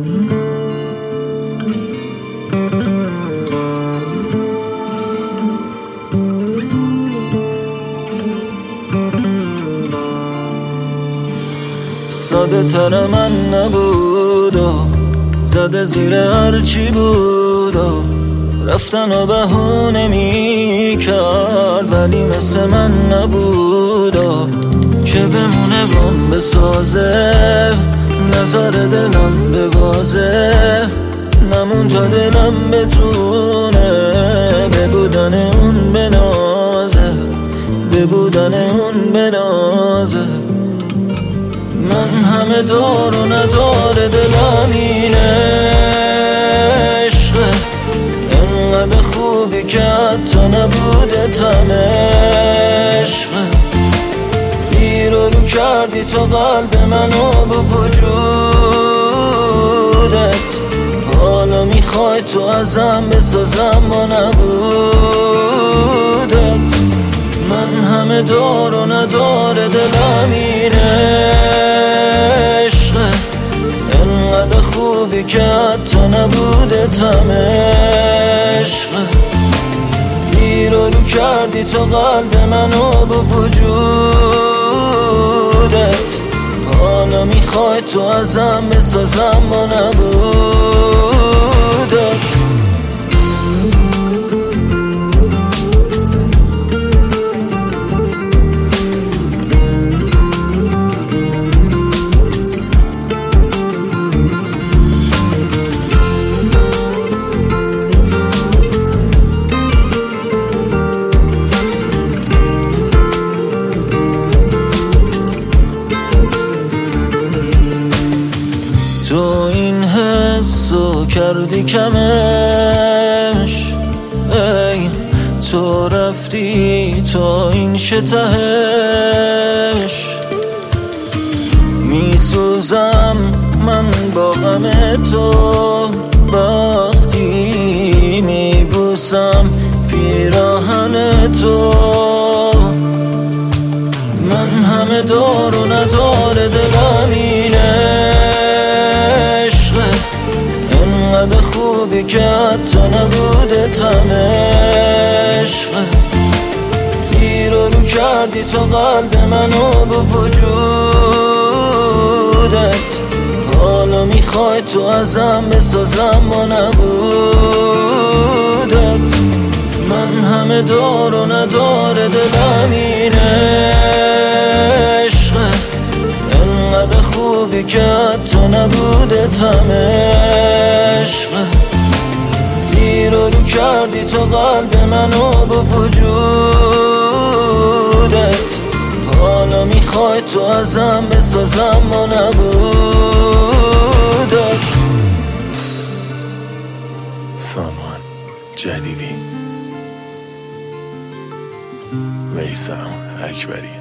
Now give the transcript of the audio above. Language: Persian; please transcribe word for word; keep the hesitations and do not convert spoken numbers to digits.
ساده تر من نبود و زده زیر هرچی بود و رفتن و بهونه می کرد، ولی مثل من نبود و که بمونه بام بسازه، نظر دلم ببازه، نمون تا دلم بتونه به بودن اون بنازه، به بودن اون بنازه. من همه دار و ندار دلم این عشقه، انقدر خوبی که حتی نبوده تم عشقه. زیر و رو کردی تو قلب منو با وجودت، حالا میخوای تو ازم بسازم با نبودت. من همه دار و ندار دلم این عشقه، انقدر خوبی که حتی نبوده تم عشقه. زیر و رو کردی تو قلب منو با وجودت، حالا میخوای تو ازم بسازم با نبودت. تو این حسو کردی کمش، ای تو رفتی تا این شتهش. میسوزم من با غم تو وقتی میبوسم پیراهن تو. من همه دار و ندار دلم این عشقه، انقدر خوبی که حتی نبوده تم عشقه. زیر و رو کردی تو قلب منو با وجودت، حالا میخوای تو ازم بسازم با نبودت. من همه دار و ندار دلم این عشقه، انقدر خوبی که حتی نبوده تم عشقه. زیر و رو کردی تو قلب منو با وجودت، حالا میخوای تو ازم بسازم با نبودت. سامان جلیلی، میثم اکبری.